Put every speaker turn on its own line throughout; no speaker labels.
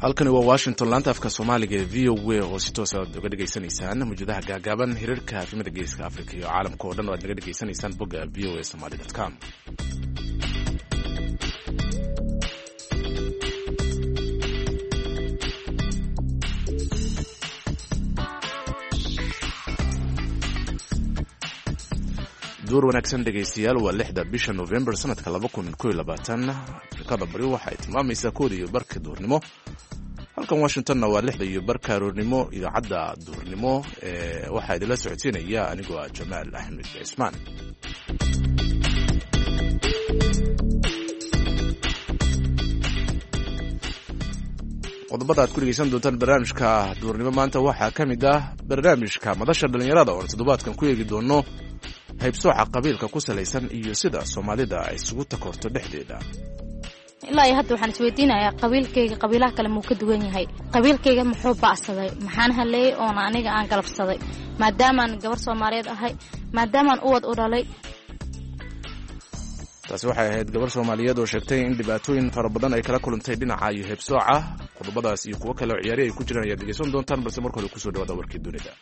halkani waa Washington laanta afka Soomaaliga ee VOA oo si toos ah uga dhageysanaysaan muujadaha gaagaaban hirarka afrimada geeska Afrika iyo caalamka oo dhan oo aad naga dhageysanaysaan bogga voasomali.com. duur wanaagsan dhegeystayaal waa 6da bisha November sanadka 2021 Afrikada bari waxa ay tilmaamaysaa 1:00 duurnimo halkan Washingtonna waa 6:00 aroornimo idaacadda duurnimo waxa idila socodsiinaya anigoo ah Jamaal Axmed Ismaan. qodobada aad ku dhegeysan doontaan barnaamijka duurnimo maanta waxaa ka mid ah barnaamijka madasha dhalinyarada oo toddobaadkan ku eegi doono haybsooca qabiilka ku salaysan iyo sida Soomaalida ay isugu takorto dhexdeeda.
ilaa hadda waxaan isweydiinayaa qabiilkayga qabiilaha kale muu ka duwan yahay, qabiilkayga muxuu baacsaday, maxaan haleeyay oo aniga aan galabsaday maadaama aan gabar Soomaaliyeed ahay, maadaama aan uwad u dhalay.
taasi waxay ahayd gabar Soomaaliyeed oo sheegtay in dhibaatooyin fara badan ay kala kulantay dhinaca iyo haybsooca. qodobadaas iyo kuwa kale oo ciyaari ay ku jiraan ayaa dhegeysan doontaan, balse marka hore ku soo dhawaada warkii dunida.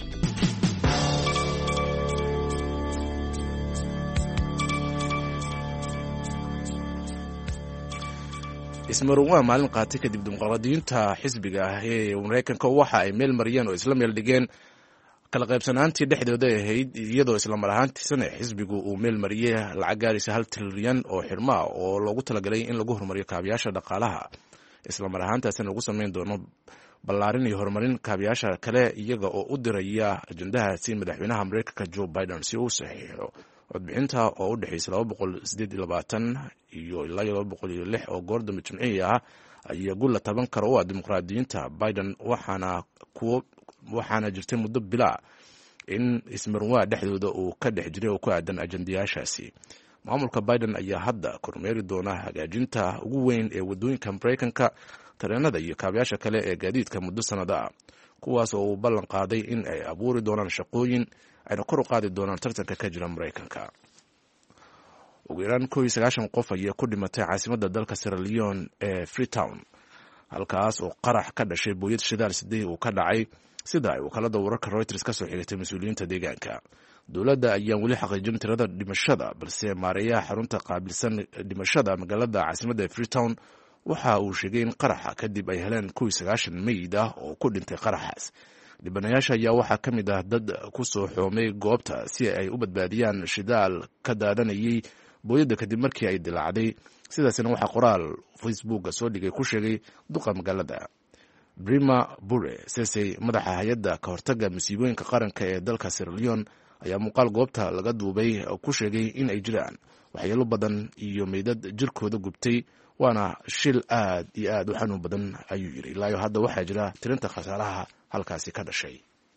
ismaruwa maalin qaatay kadib dimuqraadiyiinta xisbiga ah ee Mareykanka waxa ay meel mariyeen oo isla meel dhigeen kala qaybsanaantii dhexdooda ahayd, iyadoo isla mar ahaantiisana xisbigu uu meel mariyay lacag gaaraysa 1 trilyan oo xirma oo loogu talagalay in lagu horumariyo kaabayaasha dhaqaalaha, isla mar ahaantaasina lagu sameyn doono ballaarin iyo horumarin kaabayaasha kale, iyaga oo u diraya ajendahaasi madaxweynaha Mareykanka Joe Biden si uu saxiixo codbixinta oo u dhaxaysa 228 iyo ilaa 206 oo goor dambe Jimcihii ah ayaa guul la taban karo oo dimuqraadiyiinta Biden waxaana jirtay muddo bilaa in ismarwaa dhexdooda uu ka dhex jiray oo ku aadan ajendayaashaasi. maamulka Biden ayaa hadda kormeeri doona hagaajinta ugu weyn ee wadooyinka Mareykanka, tareenada iyo kaabayaasha kale ee gaadiidka muddo sanado ah, kuwaas oo uu ballan qaaday in ay abuuri doonaan shaqooyin ayna kor u qaadi doonaan tartanka ka jira Mareykanka. ugu yaraan 90 qof ayaa ku dhimatay caasimadda dalka Sierra Leone ee Freetown, halkaas oo qarax ka dhashay booyad shidaal sidii uu ka dhacay, sida ay wakaalada wararka Reuters ka soo xigtay mas'uuliyiinta deegaanka. dowladda ayaan weli xaqiijin tirada dhimashada, balse maareeyaha xarunta qaabilsan dhimashada magaalada caasimadda Freetown waxa uu sheegay in qaraxa kadib ay heleen 90 meyd ah oo ku dhintay qaraxaas. dhibanayaasha ayaa waxaa ka mid ah dad ku soo xoomay goobta si ay u badbaadiyaan shidaal ka daadanayay booyadda kadib markii ay dilaacday, sidaasina waxaa qoraal Facebook soo dhigay ku sheegay duqa magaalada. Brima Bure Sesay, madaxa hay'adda ka hortagga masiibooyinka qaranka ee dalka Sierra Leone, ayaa muuqaal goobta laga duubay ku sheegay in ay jiraan waxyeelo badan iyo meydad jirkooda gubtay, waana shil aad iyo aad u xanuun badan ayuu yiri. ilaa hadda waxaa jira tirinta khasaaraha halkaasi ka dhashay.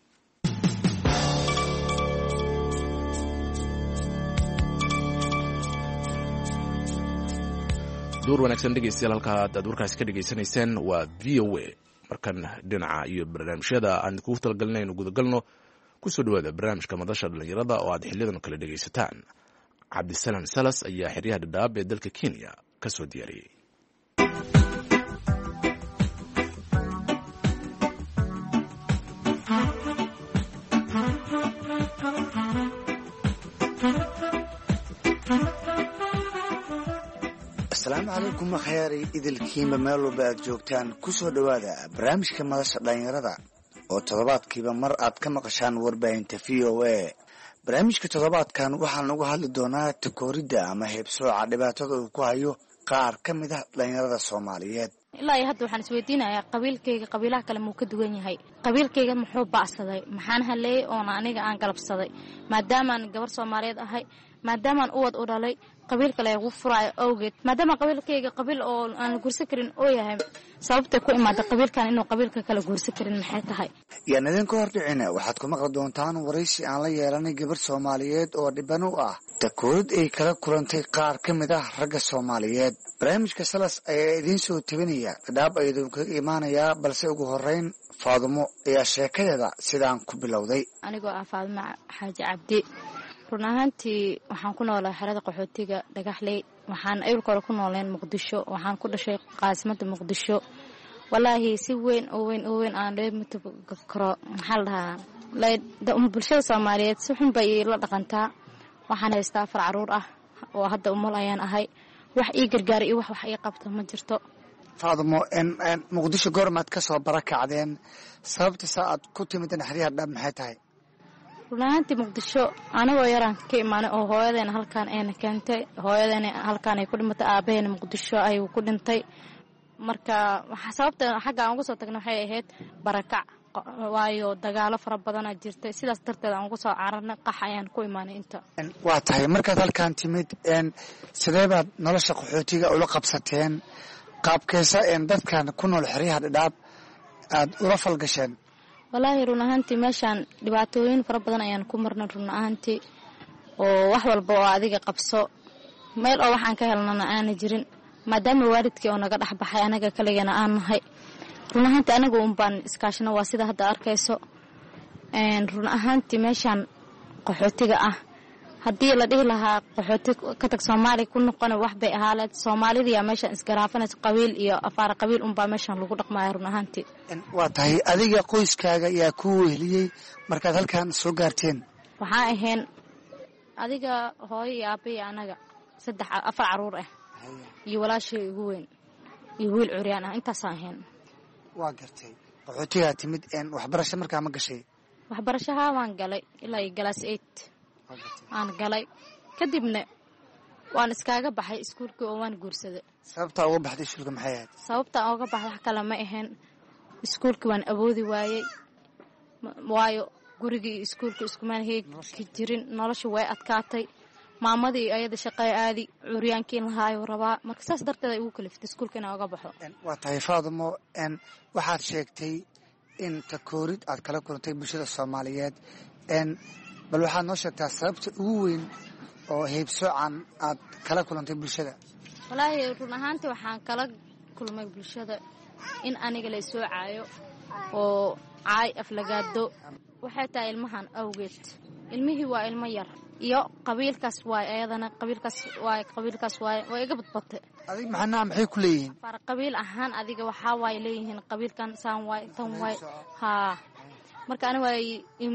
duur wanaagsan dhegeystayaal, halka aad warkaasi ka dhageysanayseen waa VOA. markan dhinaca iyo barnaamijyada aan kugu talagalnay inuu gudagalno, ku soo dhawaada barnaamijka madasha dhalinyarada oo aad xiliyadan kala dhegeysataan. Cabdisalaan Salas ayaa xeryaha Dadaab ee dalka Kenya ka soo diyaariyay.
asalaamu calaykum khayari idilkiinba meel walba aad joogtaan, ku soo dhowaada barnaamijka madasha dhalinyarada oo toddobaadkiiba mar aad ka maqashaan warbaahinta VOA. barnaamijka toddobaadkan waxaan uga hadli doonaa takooridda ama heybsooca dhibaatada uu ku hayo qaar ka mid ah dhalinyarada Soomaaliyeed.
ilaa hadda waxaan isweydiinayaa qabiilkayga qabiilaha kale muu ka duwan yahay, qabiilkayga muxuu baacsaday, maxaan haleeyay oo aniga aan galabsaday maadaama aan gabar Soomaaliyeed ahay, maadaama aan uwad u dhalay, qabiil kale ugu furaayo awgeed, maadaama qabiilkayga qabiil oo aan guursan karin oo yahay, sababta ku imaada qabiilkan inuu qabiilka kale guursan karin maxay tahay?
yaan idinka hordhicina waxaad ku maqli doontaan waraysi aan la yeelanay gabar Soomaaliyeed oo dhiban u ah takoorid ay kala kulantay qaar ka mid ah ragga Soomaaliyeed. barnaamijka Salas ayaa idiin soo tabinaya Dadaab ayuu ka imaanayaa, balse ugu horeyn Faadumo ayaa sheekadeeda sidaan ku bilowday.
anigoo ah Faadumo Xaaji Cabdi, run ahaantii waxaan ku noolahay xerada qaxootiga Dhagaxley. waxaan ayulka hore ku nooleen Muqdisho, waxaan ku dhashay caasimadda Muqdisho. walaahi si weyn oo weyn aan dheema karo maxaa la dhahaa bulshada Soomaaliyeed si xun bay la dhaqantaa. waxaan haystaa 4 caruur ah oo hadda umul ayaan ahay, wax ii gargaar iyo wax ii qabto ma jirto.
Faadmo Muqdisho goormaad ka soo barakacdeen, sababta saad ku timid xiriir dhab maxay tahay?
runtii Muqdisho anagoo yaraan ka imaanay oo hooyadeena halkaan ay keentay, hooyadeena halkaan ay ku dhimatay, aabaheena Muqdisho ayuu ku dhintay. marka waxa sababta xagga aan ugu soo tagnay waxay ahayd barakac, waayo dagaalo fara badan jirtay, sidaas darteed aan ugu soo cararnay, qax ayaan ku imaanay inta.
waa tahay markaad halkaan timid sidee baad nolosha qaxootiga ula qabsateen, qaabkeesa dadkan ku nool xiriyaha dhadhaab aad ula falgasheen?
walaahi run ahaantii meeshaan dhibaatooyin fara badan ayaan ku marnay run ahaantii, oo wax walba oo adiga qabso meel oo waxaan ka helnana aana jirin, maadaama waalidkii oo naga dhaxbaxay anaga kaligeena aan nahay. run ahaantii anagu baan iskaashana waa sida hadda arkayso. run ahaantii meeshaan qaxootiga ah haddii la dhihi lahaa qaxooti ka tag Soomaali ku noqon wax bay ahaaleed. Soomaalida meeshaan isgaraafanayso qabiil iyo afaar qabiil baa meeshaan lagu dhaqmayaa run ahaantii.
waa tahay adiga qoyskaaga yaa ku weheliyey markaad halkaan soo gaarteen?
waxaa ahayn adiga hooyo iyo aabe iyo anaga 4 caruur ah iyo walaashay ugu weyn iyo wiil curyaan ah, intaas ahayn.
waa gartay qaxootiga timid waxbarasho markaa ma gashay?
waxbarashaha waan galay ilaa class 8 aan galay, kadibna waan iskaaga baxay iskuulkii oo waan guursaday.
sababta uga baxday iskuulka maxay ahayd?
sababta uga baxay wax kale ma ahayn, iskuulkii waan awoodi waayay, waayo gurigii iskuulka iskumaan heegi jirin, nolosha way adkaatay. maamadii ayada shaqay aadi, curyaankii lahaayo rabaa, marka saas darteed ay ugu kaliftay iskuulka inaan uga baxo.
waa tahay Faadmo waxaad sheegtay in takoorid aad kala kulantay bulshada Soomaaliyeed, bal waxaad noo sheegtaa sababta ugu weyn oo heybsoocan aad kala kulantay bulshada?
walaahi run ahaantii waxaan kala kulmay bulshada in aniga la soo caayo oo caay aflagaado. waxay tahay ilmahan awgeed, ilmihii waa ilmo yar iyo qabiilkaas waay, ayadana qabiilkaas waay way iga badbatay.
adiga maxana maxay ku leeyihiin?
far qabiil ahaan adiga waxaa waay leeyihiin qabiilkan saan waay tan waay. haa marka ani waay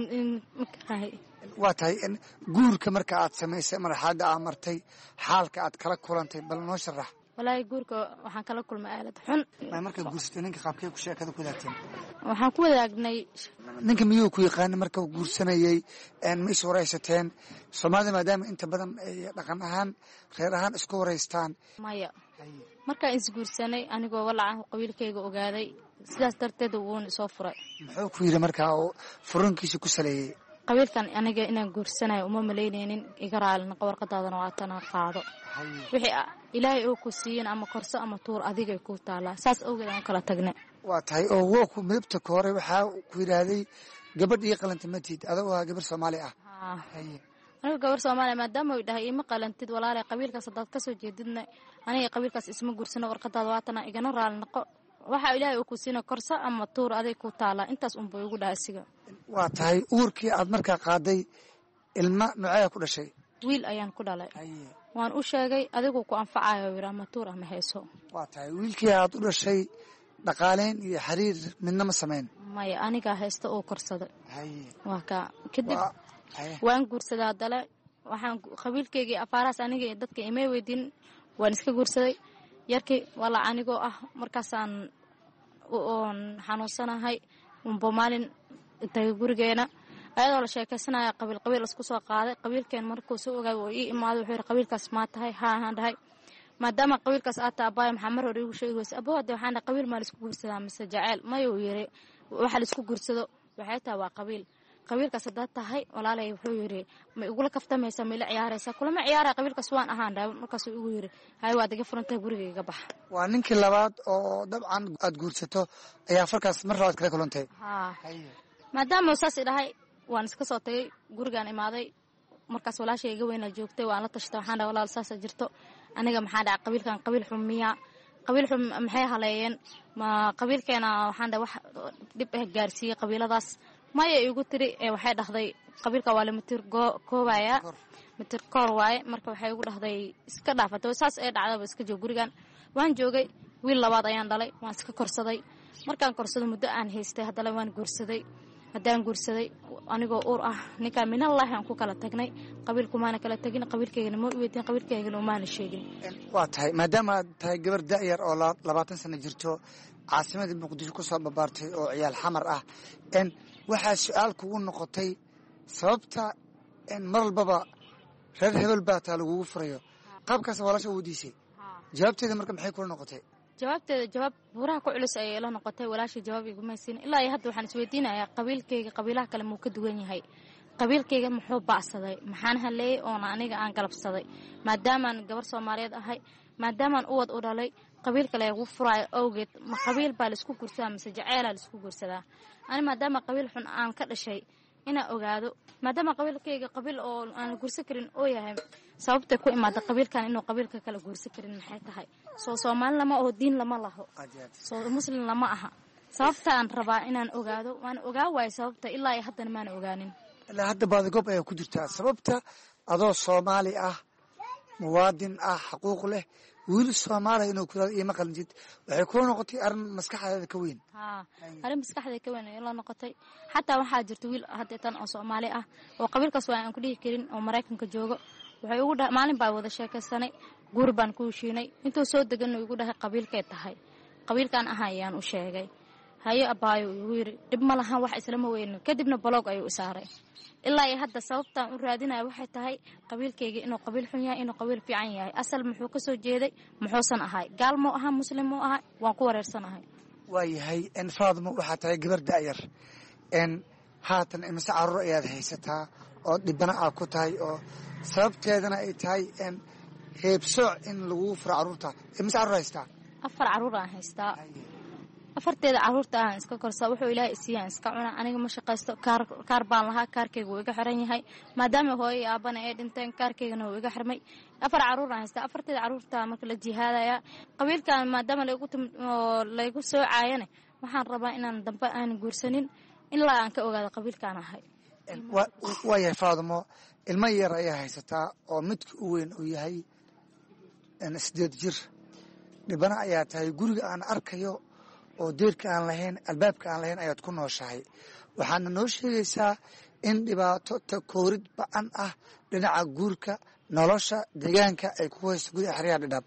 waa tahay guurka marka aad samaysay marxaladda aad martay, xaalka aad kala kulantay, bal noo sharax.
walaahi guurka waxaan kala kulmay aalad xun.
marka guursatay ninka qaabkee ku sheekada ku wadaagteen?
waxaan ku wadaagnay
ninka miyuu ku yaqaan marka uu guursanayay? ma is waraysateen? Soomaalida maadaama inta badan ay dhaqan ahaan reer ahaan isku waraystaan.
maya markaan isguursanay anigoo walaaca qabiilkayga ogaaday, sidaas darteed wuuna soo furay.
muxuu ku yiri markaa oo furankiisa ku saleeyay?
qabiilkan aniga inaan guursanayo uma maleynaynin, iga raalina warqadaadana waa tan qaado, wixii ilaahay oo ku siiyeen ama korso ama tuur adiga ku taala, saas awgeed aan kala tagnay.
waa tahay oo wuu ku midabta hore waxaa ku yiraahday gabadh iyo qalantamadeed, adoo waa gabar Soomaali ah.
aniga gabar Soomaali maadaama uu dhahay ima qalantid walaalay qabiilkaas dad ka soo jeedidna aniga qabiilkaas isma guursano, warqadaada waa tan igana raalina waxa ilaahay uu ku siina korso ama tuur adiga ku taala, intaas buu ugu dhaasiga.
waa tahay uurkii aad markaa qaaday ilma nooca ku dhashay?
wiil ayaan ku dhalay. waan u sheegay adigu ku anfacayo wiira ama tuur ama heeso.
waa tahay wiilkii aad u dhashay dhaqaaleyn iyo xiriir midna ma sameyn?
maya aniga heesto oo korsaday. waa ka kadib waan guursadaa dale, waxaan qabiilkayga afaaraas aniga dadka imay weydiin, waan iska guursaday. yarkii wala anigoo ah markaasaan xanuunsanahay maalin intay gurigeena ayadoo la sheekaysanaya qabiil isku soo qaaday. qabiilkeen markuu soo ogaay oo ii imaado wuxuu yiri qabiilkaas ma tahay? haan dhahay, maadaama qabiilkaas aad taabay maxaa mar hore igu sheegaysa? abooda waxaan dhahay qabiil ma la isku guursadaa mise jacayl? mayo yiri waxa la isku guursado waxay tahay waa qabiilkaas hadaad tahay walaalay wuxuu yiri ma igula kaftamaysa ma ila ciyaaraysa? kulama ciyaara qabiilkaas waan ahaan dhahay. markaasuu igu yiri hay waad iga furantay gurigayga bax.
waa ninkii labaad oo dabcan aad guursato ayaa farkaas mar labaad kala kulantay?
maadaama saas dhahay waan iska soo tagay, gurigaan imaaday. markaas walaashay iga weynaa joogtay, waan la tashtay, waxaan dhahay walaal saas jirto, aniga maxaa dhacay qabiilkan qabiil xumiya, qabiil xum maxay haleeyeen, ma qabiilkeena waxaan dhahay wax dib ah gaarsiiyay qabiiladaas? maya igu tiri waxay dhahday qabiilka waa la mitir koobaya, mitir koor waaye. marka waxay igu dhahday iska dhaafatay, saas ay dhacdaba iska joog gurigan. waan joogay, wiil labaad ayaan dhalay, waan iska korsaday. markaan korsado muddo aan haystay haddana waan guursaday. haddaan guursaday anigoo uur ah ninkaan minallahi aan ku kala tagnay. qabiilkumaana kala tagin, qabiilkaygana ma weydin, qabiilkaygana umaana sheegin.
waa tahay maadaama aad tahay gabar da'yar oo 20 sano jirto, caasimadii muqdisho ku soo babaartay oo ciyaal xamar ah, waxaa su-aal kugu noqotay sababta mar walbaba reer hebel baa taa lagugu furayo. qaabkaas walaasha uu diisay. jawaabteeda marka maxay kula noqotay?
jawaabteeda jawaab buuraha ku culus ayay ila noqotay. walaasha jawaab iguma siin. ilaa iyo hadda waxaan isweydiinayaa qabiilkayga qabiilaha kale muu ka duwan yahay. qabiilkayga muxuu bacsaday, maxaan haleeyay oona aniga aan galabsaday. maadaamaan gabar Soomaaliyeed ahay, maadaamaan uwad u dhalay, qabiil kale ugu furaayo awgeed ma qabiil baa la isku guursadaa mise jaceelaa la isku guursadaa. ani maadaama qabiil xun aan ka dhashay inaan ogaado, maadaama qabiilkayga qabiil oo aan guursan karin oo yahay, sababtay ku imaada qabiilkan inuu qabiilka kala guursan karin maxay tahay? soo Soomaali lama oo diin lama laho, soo muslim lama aha. sababta aan rabaa inaan ogaado waan ogaa waay sababta ilaa iyo haddana maana ogaanin.
ilaa hadda baadigob ayaa ku jirtaa. sababta adoo Soomaali ah, muwaadin ah, xaquuq leh, wiil Soomaali inuu ku iyo maqalnjid waxay ku noqotay arin maskaxdeeda ka weyn.
arin maskaxdeeda ka weyn ay la noqotay. xataa waxaa jirta wiil hadda tan oo Soomaali ah oo qabiilkaas aan ku dhihi karin oo Mareykanka joogo. waxay ugu dhahay maalin baa wada sheekaysanay, guur baan ku heshiinay. intuu soo degan ugu dhahay qabiilkay tahay, qabiilkan ahayaan u sheegay. hayo abaayo ugu yiri dib ma lahan wax islama weyn. kadibna blog ayuu isaaray. ilaa iyo hadda sababtaan u raadinayo waxay tahay qabiilkayga inuu qabiil xun yahay, inuu qabiil fiican yahay. asal muxuu ka soo jeeday, muxuusan ahay, gaal muu ahaa, muslim muu ahay, waan ku wareersanahay.
waayahay Faadimo, waxaa tahay gabar da'yar, haatan imise carruur ayaad haysataa oo dhibana aad ku tahay oo sababteedana ay tahay heebsooc in lagu furo carruurta. imise carruur haystaa?
4 carruur aan haystaa. afarteeda carruurta aan iska korsaa. wuxuu ilaahay isiiyaan iska cuna. aniga ma shaqaysto. kaar baan lahaa, kaarkayga wuu iga xiran yahay. maadaama hooyo iyo aabana ay dhinteen, kaarkaygana wuu iga xirmay. 4 carruur aan haystaa. afarteeda carruurta marka la jihaadaya qabiilkan maadaama laygu soo caayane, waxaan rabaa inaan dambe aan guursanin ilaa aan ka ogaado qabiilkaan ahay.
waayahay Faadimo, ilmo yar ayaa haysataa oo midka u weyn uu yahay 8 jir. dhibana ayaa tahay. guriga aan arkayo oo deerka aan lahayn, albaabka aan lahayn ayaad ku nooshahay. waxaadna noo sheegaysaa in dhibaato takoorid ba'an ah dhinaca guurka, nolosha, deegaanka ay ku haysto gudaha xeryaha Dhadhaab.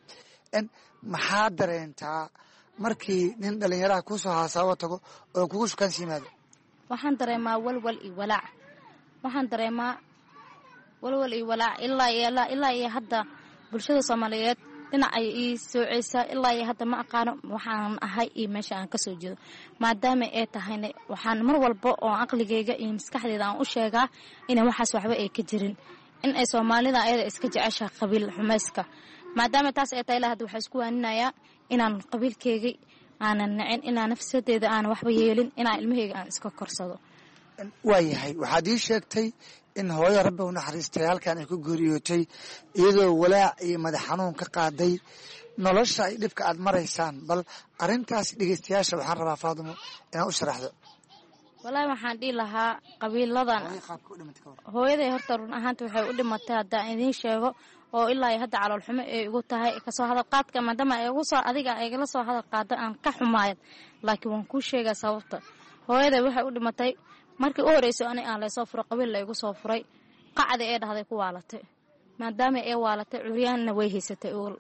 maxaa dareentaa markii nin dhallinyaraha kuu soo haasaabo tago oo kugu shukaansi yimaado?
waxaan dareemaa walwal iyo walaac. waxaan dareemaa walwal iyo walaac. ilaa iyo hadda bulshada Soomaaliyeed dhinac ay ii soocaysaa. ilaa iyo hadda ma aqaano waxaan ahay iyo meesha aan ka soo jeedo. maadaama ay tahayna waxaan mar walba oo aqligayga iyo maskaxdeeda aan u sheegaa inay waxaas waxba ay ka jirin, in ay Soomaalida ayada iska jecesha qabiil xumayska. maadaama taas ay tahay, ilaa hadda waxaa isku waaninayaa inaan qabiilkaygii aanan nacin, inaan nafsadeeda aan waxba yeelin, inaan ilmahayga aan iska korsado.
waayahay waxaad ii sheegtay in hooyo Rabbi u naxariistay halkan ay ku geeriyootay iyadoo walaac iyo madax xanuun ka qaaday nolosha ay dhibka aad maraysaan. bal arintaas dhegeystayaasha waxaan rabaa Faadimo inaad u sharaxdo.
wallaahi waxaan dhihi lahaa qabiiladan hooyaday horta run ahaanta waxay u dhimatay haddaan idiin sheego, oo ilaa hadda calool xumo ay igu tahay kasoo hadal qaadka. maadaama adiga igala soo hadal qaado aan ka xumaayad, laakiin waan kuu sheegaa sababta. hooyaday waxay u dhimatay markii u horeyso ani aan laysoo furo qabiil laygu soo furay. qacdi ee dhahday ku waalatay. maadaama ay waalatay, curyaanna way haysatay oo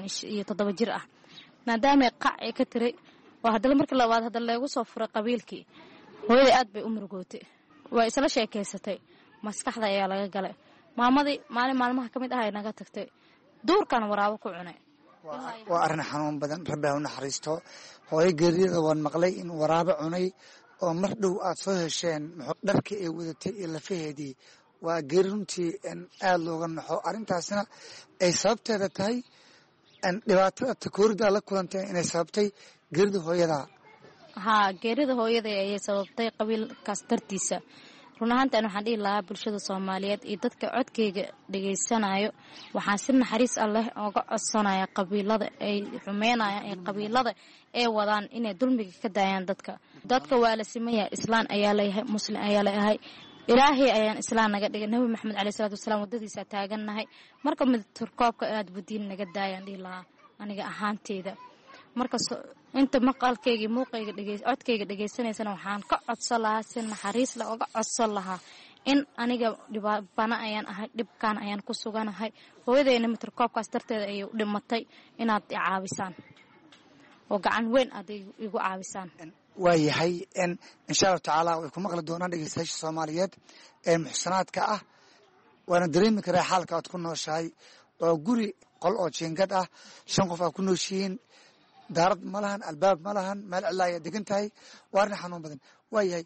47 jir ah. maadaama qac ay ka tiray oo haddana markii labaad hadda laygu soo furay qabiilkii, hooyaday aad bay u murugootay. way isla sheekaysatay, maskaxda ayaa laga galay. maamadii maalmaha ka mid ah ay naga tagtay, duurkan waraabo ku cunay.
waa arrin xanuun badan. Rabbi ha u naxariisto. hooyo geeriyada waan maqlay in waraabo cunay oo mar dhow aad soo hesheen dharkii ay wadatay iyo lafaheedii. waa geeri runtii aad looga naxo. arrintaasna ay sababteeda tahay dhibaatada takoorida la kulanteen inay sababtay geerida hooyada.
geerida hooyaday ayay sababtay qabiilkaas dartiisa. run ahaantan waxaan dhihi lahaa bulshada Soomaaliyeed iyo dadka codkayga dhegaysanayo, waxaan si naxariis leh uga codsanaya qabiilada ay xumeynayaan ee qabiilada ay wadaan inay dulmiga ka daayaan dadka waa la simeeyaa. islaan ayaa leeyahay, muslim ayaa leeyahay. ilaahay ayaan islaan naga dhigay. nabi maxamed calaih salaatu wasalaam wadadiisa taagannahay. marka mid turkoobka aad budiin naga daayaan dhihi lahaa aniga ahaanteyda. marka inta maqalkayga muuqayga codkayga dhegaysanaysana waxaan ka codsan lahaa si naxariis la oga codsan lahaa in aniga dhibana ayaan ahay dhibkaan ayaan ku suganahay hooyadeyna mitirkoobkaas darteeda ayay u dhimatay inaad i caabisaan oo gacan weyn aad igu caabisaan.
waayahay insha allahu tacaala way ku maqli doonaan dhegeystayaasha soomaaliyeed ee muxsanaadka ah waana dareemi karaa xaalka aad ku nooshahay waa guri qol oo jiingad ah 5 qof aad ku nooshihiin daarad ma lahan albaab ma lahan meel cilaaya degan tahay waa arrin xanuun badan. waayahay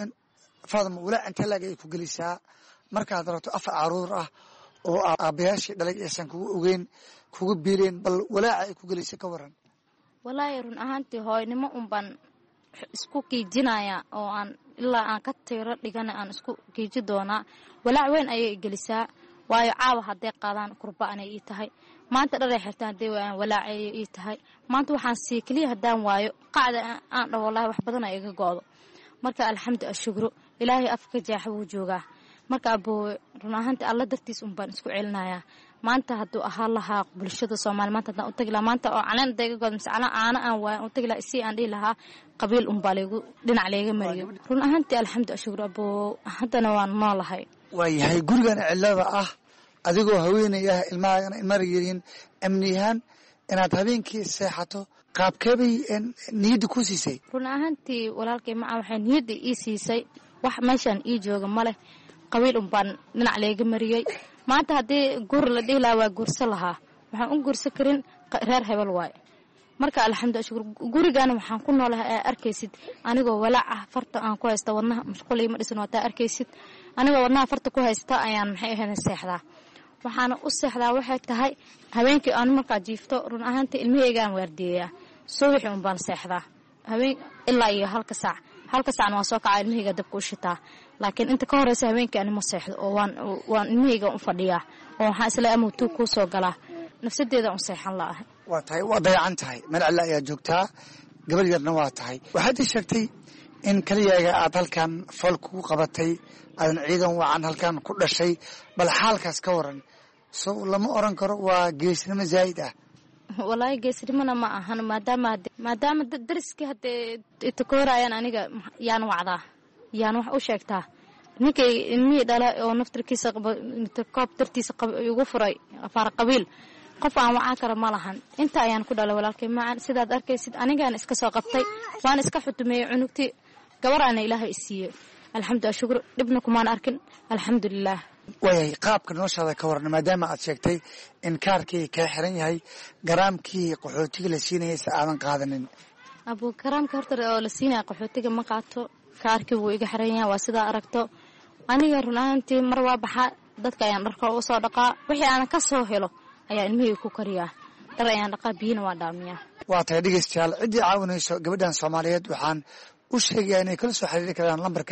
faadama walaa inta laga ay ku gelisaa markaad rabto 4 caruur ah oo aabayaashii dhalay aysan kugu ogeyn kugu biileen bal walaaca ay ku gelisay ka waran.
walaahi run ahaantii hooynimo unbaan isku kiijinaya oo aan ilaa aan ka tiro dhigana aan isku kiiji doonaa. walaac weyn ayay gelisaa waayo caawa hadday qaadaan kurba anay ii tahay maanta dharay xirtaan hadday waayaan walaac ayay ii tahay maanta waxaan sii keliya haddaan waayo qacda aan dhaho wallaahi wax badan ay iga go'do. marka alxamdu ashukru ilaahay afka jaaxa wuu joogaa. marka aboowe run ahaantii alla dartiis unbaan isku celinayaa. maanta hadduu ahaan lahaa bulshada Soomaali maanta haddaan u tagi lahaa maanta oo caleen dayga god mise caana aan waayo u tagi lahaa isii aan dhihi lahaa qabiil unbaa laygu dhinac layga mariyo. run ahaantii alxamdu ashukru aboowe haddana waan noolahay.
waayahay gurigan cilada ah adigoo haweenay ah ilmahaagana ilmar yihiin amniyahan inaad habeenkii seexato qaabkeebay niyadda ku siisay.
run ahaantii walaalkay maca waxay niyadda ii siisay wax meeshaan ii jooga ma leh qabiil unbaan dhinac layga mariyey. maanta haddii guur la dhihi lahaa waa guursan lahaa waxaan u guursan karin reer hebel waaye. marka alxamdu shukr gurigaana waxaan ku noolahay ee arkaysid anigoo walaac ah farta aan ku haysta wadnaha mashquul ma dhisan wataa arkaysid anigoo wadnaha farta ku haysta ayaan maxay ahayn seexdaa. waxaana u seexdaa waxay tahay habeenkii aan markaa jiifto run ahaantii ilmahaygaan waardiyeeyaa subaxii un baan seexdaa habeen ilaa iyo halka saacna waan soo kacaa ilmahayga dabka u shitaa. laakiin inta ka horeysa habeenkii anima seexdo oo waan ilmahayga u fadhiyaa oo waxaan isla amowtuu kuu soo galaa nafsadeeda un seexan la'ahay.
waa tahay waa dayacan tahay meel cilla ayaa joogtaa gabar yarna waa tahay. waxaad ii sheegtay in keliyaaga aad halkan fool kugu qabatay aadan ciidan wacan halkan ku dhashay bal xaalkaas ka waran so lama oran karo waa geesnimo zaa'id ah.
walaahi geesnimona ma ahan maadaama dariskii haddee itakoorayaan aniga yaan wacdaa yaan wax u sheegtaa ninkay ilmihii dhala oo naftarkiisa koob dartiisa igu furay afaar qabiil qof aan wacaan kara ma lahan. inta ayaan ku dhalay walaalkay macan sidaad arkaysid anigaan iska soo qabtay waan iska xutumeeyey cunugtii gabaraana ilaahay isiiyey alxamdu ashukr dhibna kumaan arkin alxamdulilaah.
waayahay qaabka noloshaada ka waran maadaama aad sheegtay in kaarkii kaa xiran yahay garaamkii qaxootiga la siinayay si aadan qaadanin.
abuu garaamka horta oo la siinaya qaxootiga ma qaato kaarkii wuu iga xiran yahay waa sidaa aragto aniga run ahaantii mar waa baxaa dadka ayaan dharka u soo dhaqaa wixii aanan ka soo helo ayaa ilmihii ku kariyaa dhar ayaan dhaqaa biyana waa dhaamiyaa. waa tahay
dhegeystayaal ciddii caawinayso gabadhan Soomaaliyeed waxaan u sheegayaa inay kala soo xiriiri karaan lambarka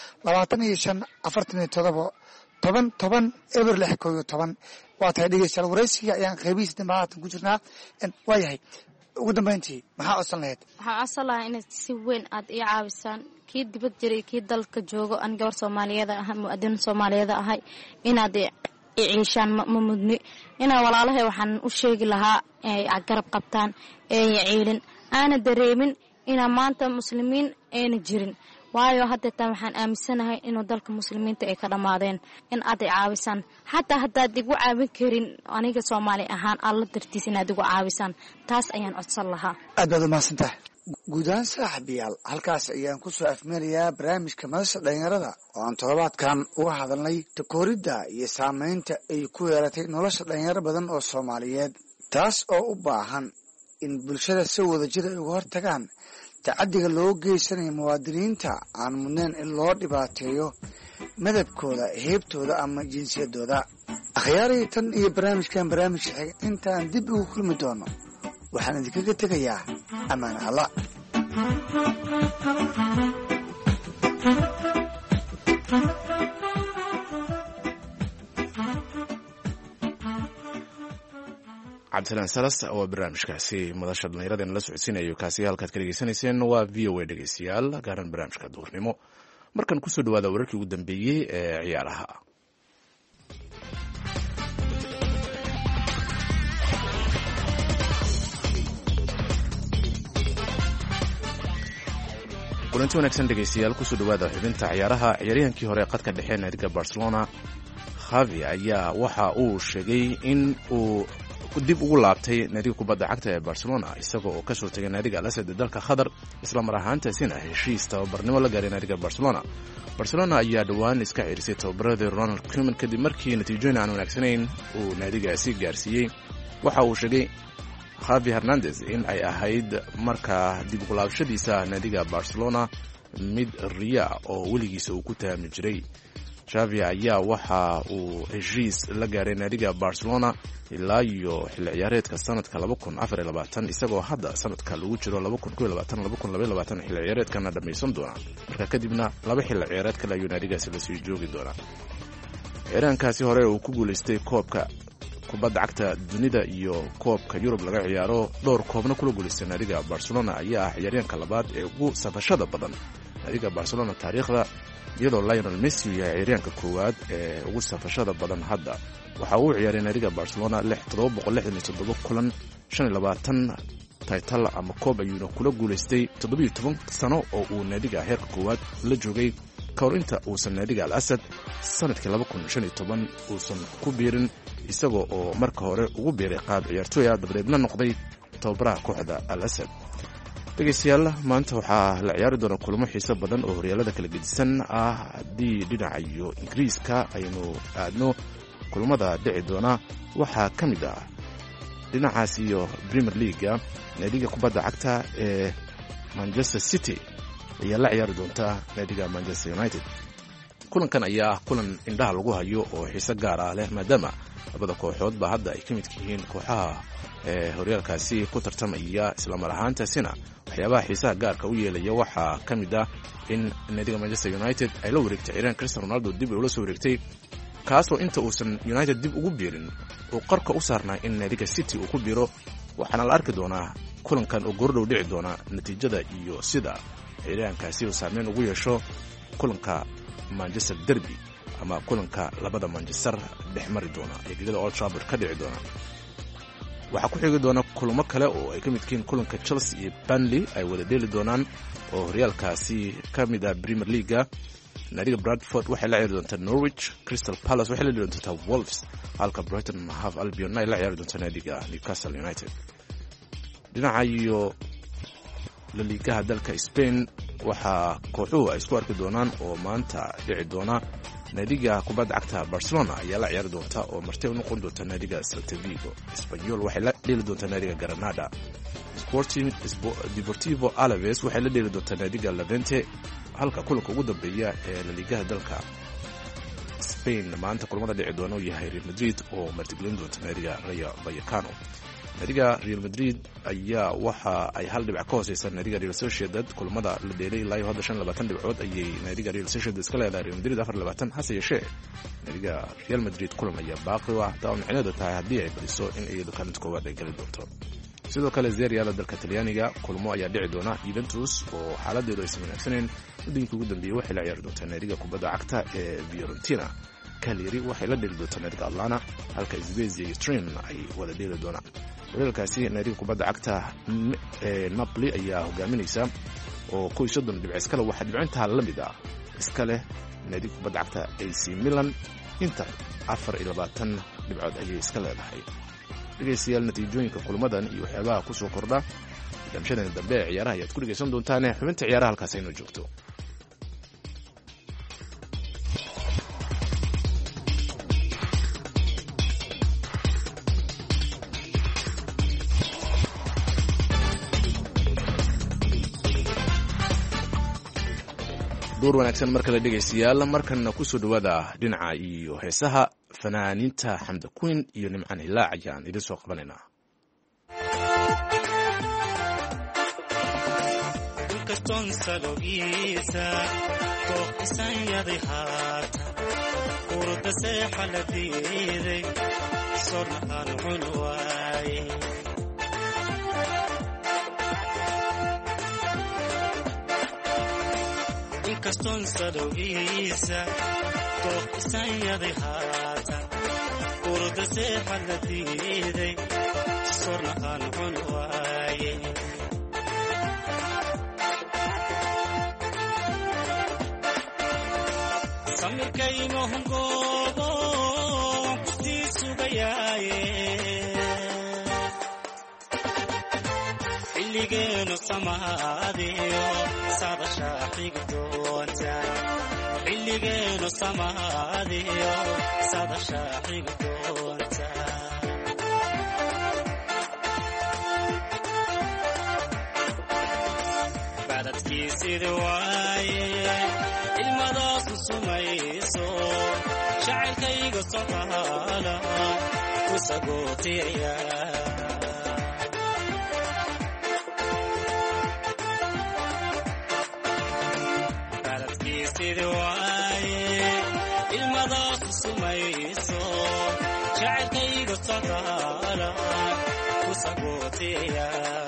25 47 10 eber 6 waa tahay dhegeystayaal waraysiga ayaan qaybihiisa dambe haatan ku jirnaa. waayahay ugu dambeyntii maxaa codsan lahayd?
waxaan codsan lahaa inaad si weyn aad ii caawisaan kii dibad jiray kii dalka joogo aan gabar Soomaaliyeed ah mu'adin Soomaaliyeed ahay inaad ciishaan ma mudni inaa walaalahay waxaan u sheegi lahaa ay garab qabtaan ee ciilin aana dareemin ina maanta muslimiin ayna jirin waayo hadda tan waxaan aaminsanahay inuu dalka muslimiinta ay ka dhamaadeen in aad caawisaan hatta haddaad igu caawin karin aniga Soomaali ahaan alla dartiis inaad igu caawisaan taas ayaan codsan lahaa.
aad baad u mahadsantahay. guud ahaan saaxiibayaal halkaas ayaan ku soo afmeelayaa barnaamijka madasha dhalinyarada oo aan toddobaadkan uga hadalnay takooridda iyo saamaynta ay ku yeelatay nolosha dhalinyaro badan oo Soomaaliyeed taas oo u baahan in bulshada si wadajir ay uga hortagaan tacaddiga loo geysanayo muwaadiniinta aan mudnayn in loo dhibaateeyo madabkooda heebtooda ama jinsiyadooda. akhyaaray tan iyo barnaamijkan barnaamijka xiga intaan dib ugu kulmi doono waxaan idinkaga tegayaa amaan alla.
cabdisalaan salas oo barnaamijkaasi madasha dhallinyarada la socodsiinayo kaasi halkaad ka dhegeysanayseen waa v o a dhegeystayaal gaaran barnaamijka duurnimo markan kusoo dhawaada wararkii ugu dambeeyey ee ciyaaraha. kulanti wanaagsan dhegaystayaal kusoo dhawaada xubinta ciyaaraha. ciyaaryahankii hore qadka dhexe naadiga Barcelona Xavi ayaa waxa uu sheegay in uu dib ugu laabtay naadiga kubadda cagta ee Barcelona isagoo oo ka soo tagay naadiga Al Sadd dalka Qatar isla mar ahaantaasina heshiis tababarnimo la gaaray naadiga Barcelona ayaa dhawaan iska ciirisay tababaradii Ronald Koeman kadib markii natiijooyin aan wanaagsanayn uu naadigaasi gaarsiiyey. waxa uu sheegay Xavi Hernandez in ay ahayd markaa dib ugu laabashadiisa naadiga Barcelona mid riya oo weligiisa uu ku taami jiray. Xavi ayaa waxa uu heshiis la gaaray naadiga Barcelona ilaa iyo xilli ciyaareedka sanadka 2024 isagoo hadda sanadka lagu jiro 2022 xilli ciyaareedkana dhammaysan doona. marka kadibna laba xilli ciyaareed kale ayuu naadigaasi la sii joogi doonaa. ciyaaraankaasi hore uu ku guuleystay koobka kubadda cagta dunida iyo koobka Yurub laga ciyaaro dhowr koobna kula guuleystay naadiga Barcelona ayaa ah ciyaaryahanka labaad ee ugu safashada badan naadiga Barcelona taariikhda, iyadoo Lionel Messi yahay ciyaaryahanka koowaad ee ugu safashada badan hadda. waxa uu ciyaaray naadiga Barcelona 767 kulan, 25 title ama koob ayuuna kula guuleystay 17 sano oo uu naadiga heerka koowaad la joogay ka hor inta uusan naadiga Al Sadd sanadkii 2015 uusan ku biirin, isagoo oo marka hore ugu biiray qaab ciyaartooy ah dabadeedna noqday tababaraha kooxda Al Sadd. dhegaystayaal maanta waxaa la ciyaari doona kulamo xiiso badan oo horyaalada kala gedisan ah. haddii dhinaca iyo Ingiriiska aynu aadno, kulamada dhici doona waxaa ka mid ah dhinacaas iyo Premier League naadiga kubadda cagta ee Manchester City ayaa la ciyaari doonta naadiga Manchester United. kulankan ayaa kulan indhaha lagu hayo oo xiiso gaar ah leh maadaama labada kooxood ba hadda ay ka mid yihiin kooxaha horyaalkaasi ku tartamaya. isla mar ahaantaasina waxyaabaha xiisaha gaarka u yeelaya waxaa ka mid ah in naadiga Manchester United ay la wareegtay ciyaaryahan Cristiano Ronaldo dib ula soo wareegtay, kaasoo inta uusan United dib ugu biirin uu qarka u saarnaa in naadiga City uu ku biiro. waxaana la arki doonaa kulankan oo goordhow dhici doona natiijada iyo sida ciyaaryahankaasi uu saameyn ugu yeesho kulanka Manchester Derby ama kulanka labada Manchester dhex mari doona ee gegada Old Trafford ka dhici doona. waxaa ku xigi doona kulamo kale oo ay ka mid yihiin kulanka Chelsea iyo Burnley ay wada dheeli doonaan oo horyaalkaasi ka mid ah Premier League. naadiga Bradford waxay la ciyaari doontaa Norwich, Crystal Palace waxay la ciyaari doontaa Wolves, halka Brighton and Hove Albion ay la ciyaari doontaa naadiga Newcastle United. dhinaca iyo La Liga dalka Spain waxaa kooxuhu ay isku arki doonaan oo maanta dhici doona. naadiga kubadda cagta Barcelona ayaa la ciyaari doonta oo marti u noqon doonta naadiga Celta Vigo. Espanyol waxay la dheeli doontaa naadiga Granada. Sporting Deportivo Alaves waxay la dheeli doontaa naadiga Levante, halka kulanka ugu dambeeya ee La Liga dalka Spain maanta kulamada dhici doona uu yahay Real Madrid oo martigelin doonta naadiga Rayo Vallecano. naadiga Real Madrid ayaa waxa ay hal dhibic ka hooseysaa naadiga Real Sociedad. kulamada la dheelay ilaa iyo 25 dhibcood ayay naadiga Real Sociedad iska leedahay, Real Madrid 24. hase yeeshee naadiga Real Madrid kulan ayaa baaqi ah, taa micnaheedu tahay haddii ay badiso in iyadu kaalinta koowaad ay gali doonto. sidoo kale Serie A dalka Talyaaniga kulamo ayaa dhici doona. Juventus oo xaaladeedu aysan wanaagsaneyn muddooyinkii ugu dambeeyay waxay la ciyaari doontaa naadiga kubadda cagta ee Fiorentina. Cagliari waxay la dheeli doontaa naadiga Atlanta, halka Spezia iyo Turin ay wada dheeli doonaan. horyaalkaasi naadiga kubadda cagta Napoli ayaa hogaaminaysa oo 30 dhibcood iskale. waxaa dhibcinta la mid ah iska leh naadiga kubadda cagta AC Milan, Inter 24 dhibcood ayay iska leedahay. dhegaystayaal natiijooyinka kulamadan iyo waxyaabaha ku soo kordha barnaamijyadan dambe ee ciyaaraha ayaad ku dhegaysan doontaan. xubinta ciyaaraha halkaas aynu joogto. door wanaagsan mar kale dhegaystayaal, markanna ku soo dhawaada dhinaca iyo heesaha fanaaniinta Xamda Queen iyo Nimcaan Hilaac ayaan idin soo qabanaynaa.
inkastoo sadowgiisa tooqisan yaday haatan urda seexa la diiday sorna aan cun waaye samirkayno hungoobo kusii sugayaaye xilligeenu samaadiyo sadashaa xigi doonta xilligeenu samaadiyo sadashaa xigi doonta badadkiisida waaye ilmadaasu sumayso jacaylkayga socdaala ku sagootiyaya badadkiisida waaye ilmadaasu sumayso jacaylkayga socdaala ku sagootiyaya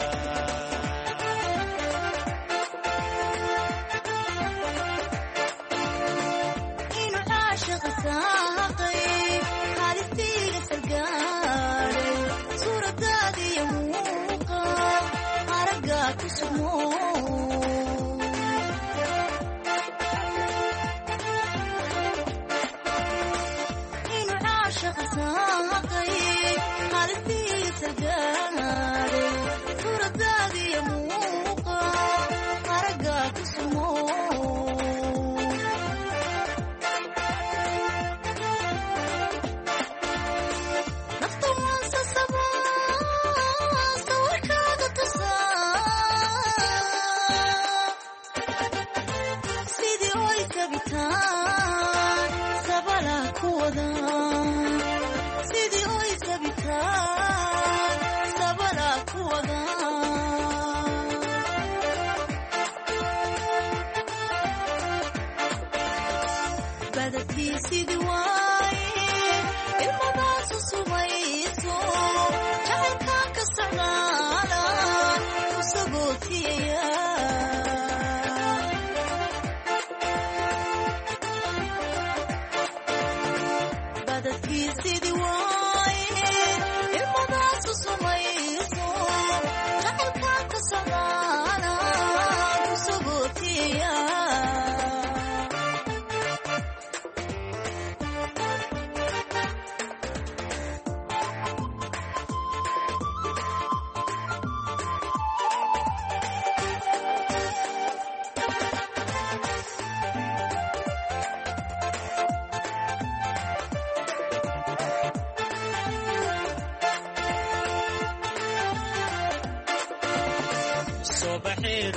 صباحيد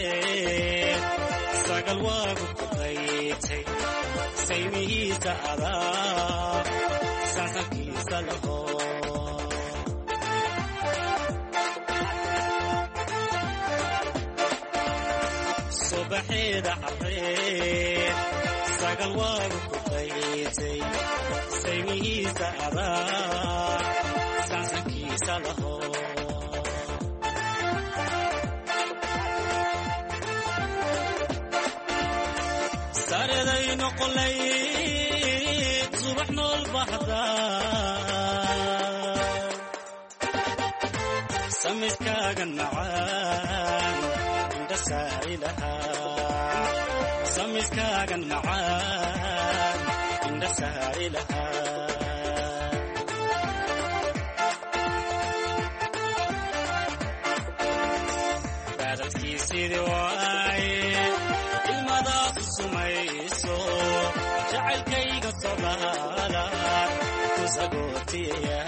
عطيت ساق الواقف قيتي سيمي سألا ساسكي سلخو صباحيد عطيت ساق الواقف قيتي سيمي سألا ساسكي سلخو ساردي نقليت صبحنا البحثان سمسكا قنعان عند سائلها سمسكا قنعان عند سائلها بارت كيسي دواي المضاف السميسو جعل كيغ الصلاة كسقوتيا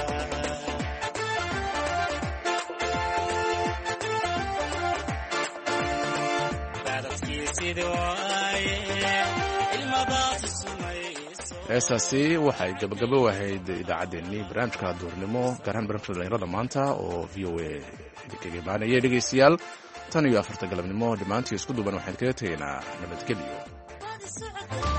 بارت كيسي دواي المضاف السميسو
heestaasi waxay gabagabo ahayd idaacaddeenii barnaamijka duurnimo gaar ahaan barnaamijka dhalinyarada maanta oo v o a idinkaga imaanaya dhegaystayaal tan iyo 4 galabnimo dhammaantii isku duuban waxaan kaga tegaynaa nabadgelyo